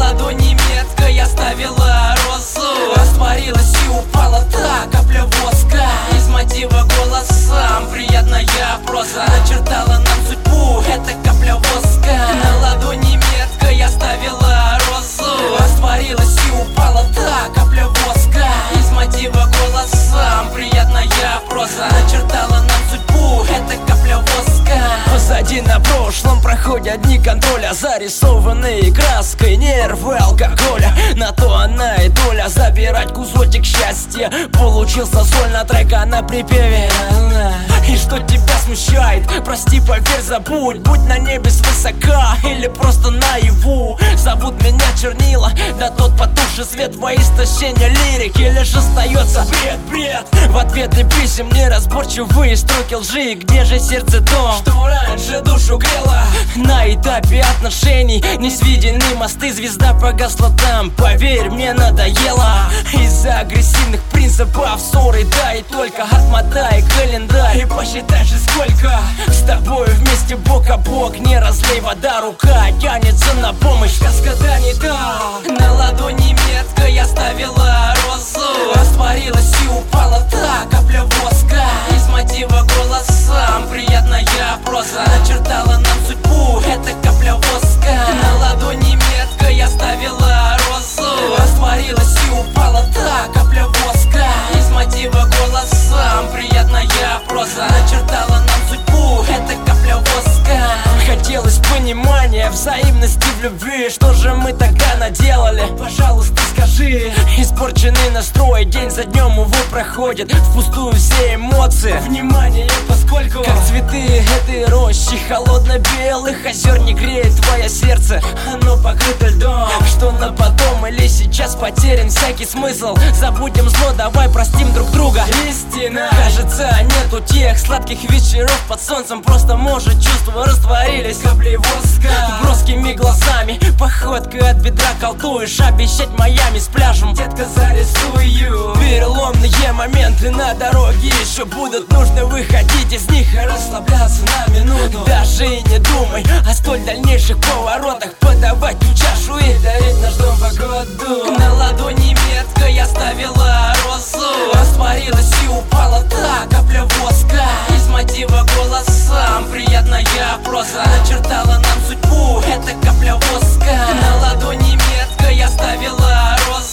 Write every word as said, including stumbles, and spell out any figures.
ладони метка я ставила розу. Растворилась и упала та капля воска. Из мотива голосам приятная проза начертала нам судьбу, это капля воска. На ладони метка я ставила розу. Растворилась и упала та капля воска. Из мотива голосам приятная проза начертала нам судьбу, это капля воска. Позади на прошлом проходят дни контроля, зарисованные краской нервы алкоголя. На то она и доля, забирать кусочек счастья. Получился сольно трека на припеве. И что тебя смущает? Прости, поверь, забудь. Будь на небе свысока или просто наяву. Зовут меня чернила, да тот потухший свет во истощение лирики. Лишь остается бред, бред. В ответы писем неразборчивые строки лжи. Где же сердце то, что раньше душу грело? На этапе отношений не сведены мосты. Звезда погасла там, поверь, мне надоело. Из-за агрессивных принципов ссоры, да и только. Отмотай календарь и посчитай же сколько с тобой вместе бок о бок. Не разлей вода, рука тянется на помощь, сказка не та. На ладони метка я ставила розу. Растворилась и упала та капля воска. Из мотива голосам приятная проза начертала нам судьбу, это капля воска. На ладони метка я ставила розу. Растворилась и упала та капля воска. Из мотива голосам приятная проза начертала нам судьбу, это капля воска. Хотелось понимания, взаимности в любви. Что же мы тогда наделали? Пожалуйста, скажи. Испорченный настрой день за днем, увы, проходит впустую все эмоции. Внимание, поскольку как цветы этой рощи холодно-белых озер не греет твое сердце. Оно покрыто льдом. Что на потом или сейчас потерян всякий смысл. Забудем зло, давай простим друг друга. Истина, кажется, нету тех сладких вечеров под солнцем. Просто, может, чувства растворились каплей воска. Броскими глазами, походкой от бедра колдуешь. Обещать Майами с пляжем, детка, зарисую. Переломные моменты на дороге еще будут. Нужно выходить из них и расслабляться на минуту. Даже и не думай о столь дальнейших поворотах. Подавать ту чашу и дарить наш дом погоду. На ладони метка я ставила розу. Растворилась и упала та капля воска. Из мотива голосам приятная проза начертала нам судьбу, это капля воска. На ладони метка я ставила розу.